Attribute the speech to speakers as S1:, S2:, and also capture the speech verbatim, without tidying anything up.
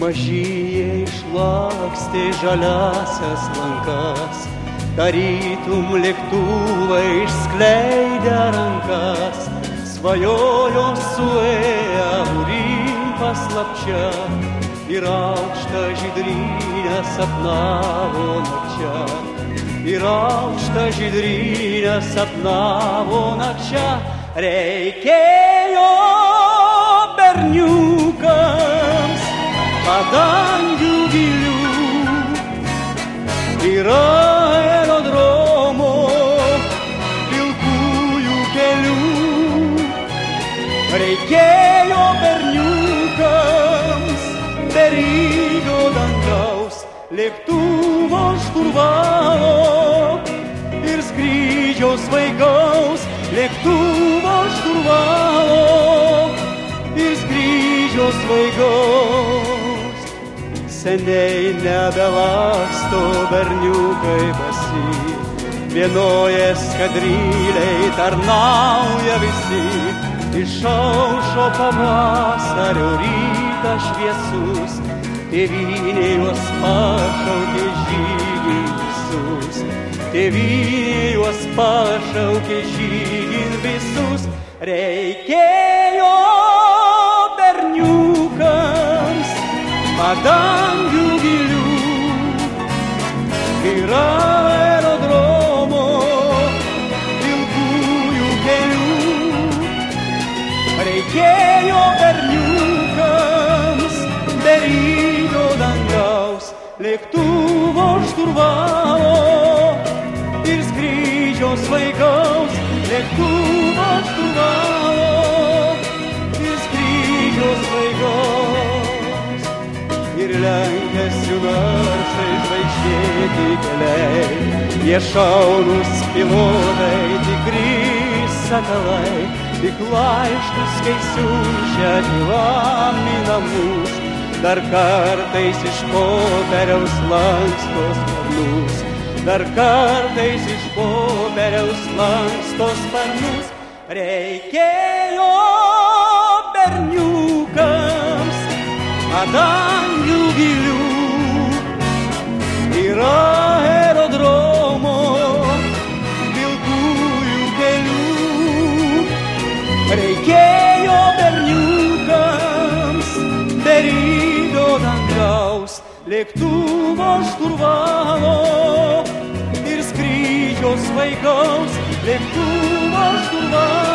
S1: Mažyje išlakstė žaliasias lankas, tarytum lėktuvai išskleidę rankas, svajojo suėję būryn paslapčia ir aukštą žydrynę sapnavo nakčia. Ir aukštą žydrynę sapnavo nakčia. Reikėjo berniukams padangių gilių ir aerodromo pilkųjų kelių. Reikėjo berniukams berygio dangaus, lėktuvo šturvalo ir skrydžio svaikaus. Lėktuvo šturvalo ir skrydžio svaikaus. Seniai nebelaksto berniukai basi, vienoje skadrylei tarnauja visi. Išaušo pavasario rytas šviesus, tėvynė juos pašaukė žygin visus. Tėvynė juos pašaukė žygin visus. Reikėjo berniukams padangių gilių ir aerodromo pilkųjų kelių. Reikėjo berniukams berygio dangaus, lėktuvo šturvalo ir skrydžio svaikaus. Lėktuvo šturvalo ir skrydžio svaikaus. Ir lenkiasi naršai žvaigždėti keliai, jie šaunūs pilotai, tikri sakalai. Tik laiškus, kai siunčia tėvam į namus, dar kartais iš popieriaus lanksto sparnus. Dar kartais iš popieriaus lanksto sparnus. Reikėjo berniukams padangių gilių ir aerodromo pilkųjų kelių. Reikėjo berniukams berygio dangaus, lėktuvo šturvalo ir skrydžio svaikaus. Lėktuvo šturvalo